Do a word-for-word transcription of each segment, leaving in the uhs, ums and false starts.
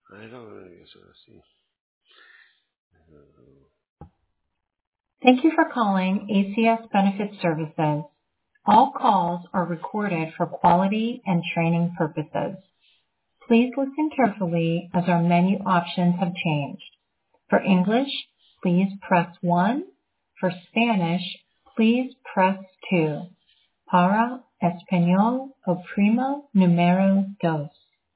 I don't know eso así. Thank you for calling A C S Benefit Services. All calls are recorded for quality and training purposes. Please listen carefully as our menu options have changed. For English, please press one. For Spanish, please press two. Para Español, oprima número dos.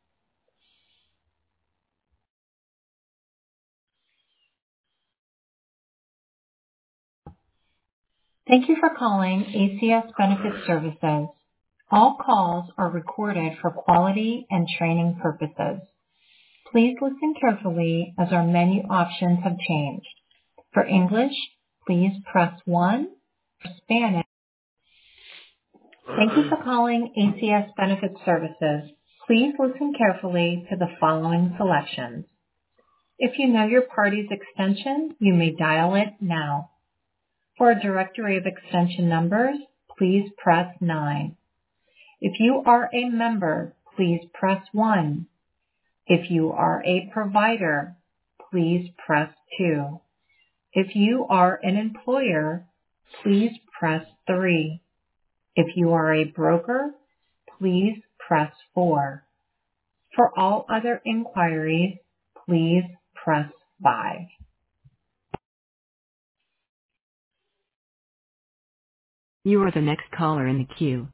Thank you for calling A C S Benefit Services. All calls are recorded for quality and training purposes. Please listen carefully as our menu options have changed. For English, please press one. For Spanish, thank you for calling A C S Benefit Services. Please listen carefully to the following selections. If you know your party's extension, you may dial it now. For a directory of extension numbers, please press nine. If you are a member, please press one. If you are a provider, please press two. If you are an employer, please press three. If you are a broker, please press four. For all other inquiries, please press five. You are the next caller in the queue.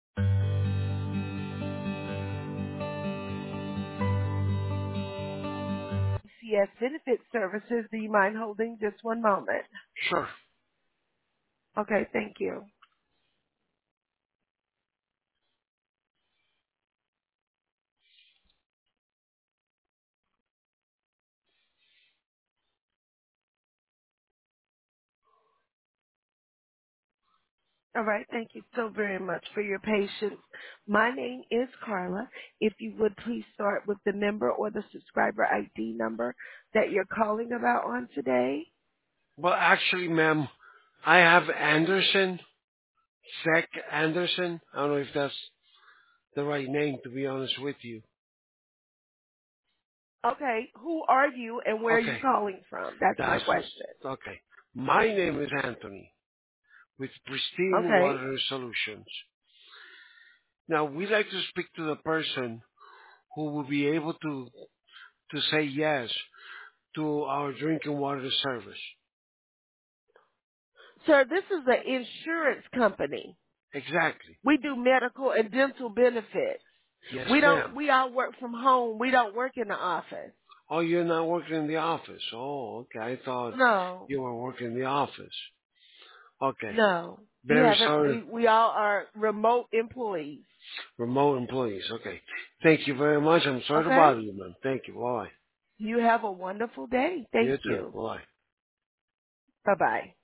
C S Benefit Services. Do you mind holding just one moment? Sure. Okay, thank you. All right, thank you so very much for your patience. My name is Carla. If you would please start with the member or the subscriber I D number that you're calling about on today. Well, actually, ma'am, I have Anderson, Sec Anderson. I don't know if that's the right name, to be honest with you. Okay, who are you and where are you Okay, calling from? That's my that's question. okay. My name is Anthony with Pristine Okay. Water Solutions. Now, we'd like to speak to the person who will be able to to say yes to our drinking water service. Sir, this is an insurance company. Exactly. We do medical and dental benefits. Yes, We ma'am. don't, we all work from home. We don't work in the office. Oh, you're not working in the office. Oh, okay. I thought No, you were working in the office. Okay. no. We Very haven't, sorry. we, we all are remote employees. Remote employees. Okay. Thank you very much. I'm sorry to Okay? bother you, ma'am. Thank you. Bye. You have a wonderful day. You Thank too. you. Bye. Bye bye.